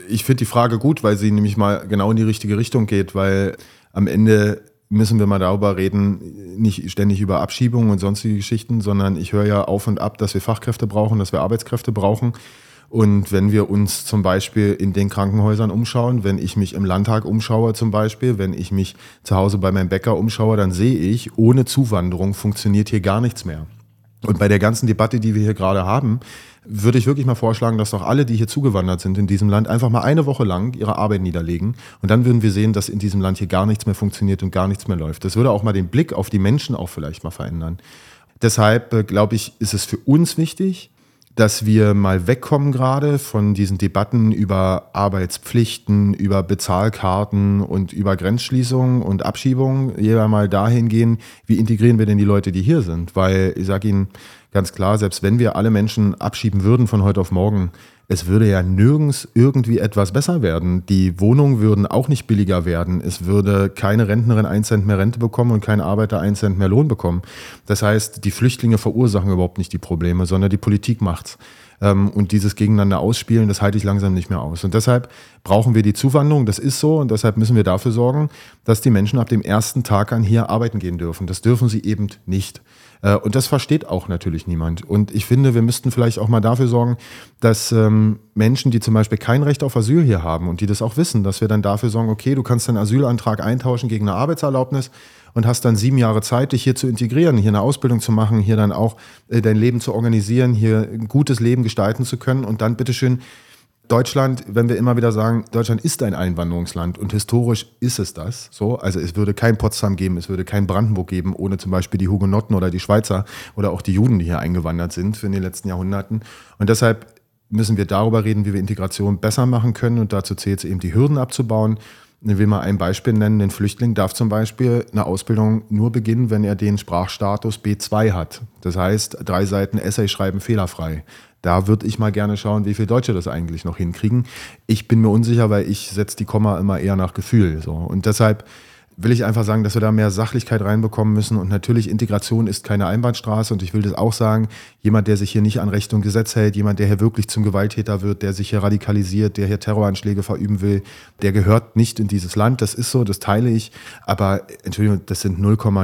Ich finde die Frage gut, weil sie nämlich mal genau in die richtige Richtung geht, weil am Ende müssen wir mal darüber reden, nicht ständig über Abschiebungen und sonstige Geschichten, sondern ich höre ja auf und ab, dass wir Fachkräfte brauchen, dass wir Arbeitskräfte brauchen. Und wenn wir uns zum Beispiel in den Krankenhäusern umschauen, wenn ich mich im Landtag umschaue zum Beispiel, wenn ich mich zu Hause bei meinem Bäcker umschaue, dann sehe ich, ohne Zuwanderung funktioniert hier gar nichts mehr. Und bei der ganzen Debatte, die wir hier gerade haben, würde ich wirklich mal vorschlagen, dass doch alle, die hier zugewandert sind in diesem Land, einfach mal eine Woche lang ihre Arbeit niederlegen. Und dann würden wir sehen, dass in diesem Land hier gar nichts mehr funktioniert und gar nichts mehr läuft. Das würde auch mal den Blick auf die Menschen auch vielleicht mal verändern. Deshalb, glaube ich, ist es für uns wichtig, dass wir mal wegkommen gerade von diesen Debatten über Arbeitspflichten, über Bezahlkarten und über Grenzschließungen und Abschiebungen. Jeder mal dahin gehen, wie integrieren wir denn die Leute, die hier sind? Weil ich sage Ihnen ganz klar, selbst wenn wir alle Menschen abschieben würden von heute auf morgen, es würde ja nirgends irgendwie etwas besser werden. Die Wohnungen würden auch nicht billiger werden. Es würde keine Rentnerin 1 Cent mehr Rente bekommen und kein Arbeiter 1 Cent mehr Lohn bekommen. Das heißt, die Flüchtlinge verursachen überhaupt nicht die Probleme, sondern die Politik macht's. Und dieses Gegeneinander ausspielen, das halte ich langsam nicht mehr aus. Und deshalb brauchen wir die Zuwanderung, das ist so. Und deshalb müssen wir dafür sorgen, dass die Menschen ab dem ersten Tag an hier arbeiten gehen dürfen. Das dürfen sie eben nicht. Und das versteht auch natürlich niemand. Und ich finde, wir müssten vielleicht auch mal dafür sorgen, dass Menschen, die zum Beispiel kein Recht auf Asyl hier haben und die das auch wissen, dass wir dann dafür sorgen, okay, du kannst deinen Asylantrag eintauschen gegen eine Arbeitserlaubnis und hast dann 7 Jahre Zeit, dich hier zu integrieren, hier eine Ausbildung zu machen, hier dann auch dein Leben zu organisieren, hier ein gutes Leben gestalten zu können und dann bitteschön Deutschland, wenn wir immer wieder sagen, Deutschland ist ein Einwanderungsland und historisch ist es das so. Also es würde kein Potsdam geben, es würde kein Brandenburg geben, ohne zum Beispiel die Hugenotten oder die Schweizer oder auch die Juden, die hier eingewandert sind in den letzten Jahrhunderten. Und deshalb müssen wir darüber reden, wie wir Integration besser machen können und dazu zählt es eben, die Hürden abzubauen. Ich will mal ein Beispiel nennen, ein Flüchtling darf zum Beispiel eine Ausbildung nur beginnen, wenn er den Sprachstatus B2 hat. Das heißt, 3 Seiten Essay schreiben fehlerfrei. Da würde ich mal gerne schauen, wie viele Deutsche das eigentlich noch hinkriegen. Ich bin mir unsicher, weil ich setze die Komma immer eher nach Gefühl. So. Und deshalb will ich einfach sagen, dass wir da mehr Sachlichkeit reinbekommen müssen. Und natürlich, Integration ist keine Einbahnstraße. Und ich will das auch sagen, jemand, der sich hier nicht an Recht und Gesetz hält, jemand, der hier wirklich zum Gewalttäter wird, der sich hier radikalisiert, der hier Terroranschläge verüben will, der gehört nicht in dieses Land. Das ist so, das teile ich. Aber Entschuldigung, das sind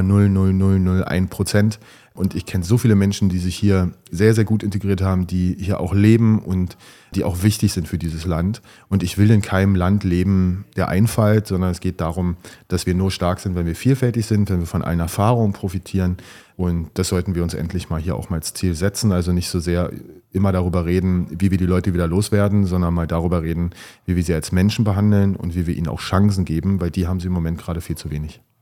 0,00001%. Und ich kenne so viele Menschen, die sich hier sehr, sehr gut integriert haben, die hier auch leben und die auch wichtig sind für dieses Land. Und ich will in keinem Land leben der Einfalt, sondern es geht darum, dass wir nur stark sind, wenn wir vielfältig sind, wenn wir von allen Erfahrungen profitieren. Und das sollten wir uns endlich mal hier auch mal als Ziel setzen. Also nicht so sehr immer darüber reden, wie wir die Leute wieder loswerden, sondern mal darüber reden, wie wir sie als Menschen behandeln und wie wir ihnen auch Chancen geben, weil die haben sie im Moment gerade viel zu wenig.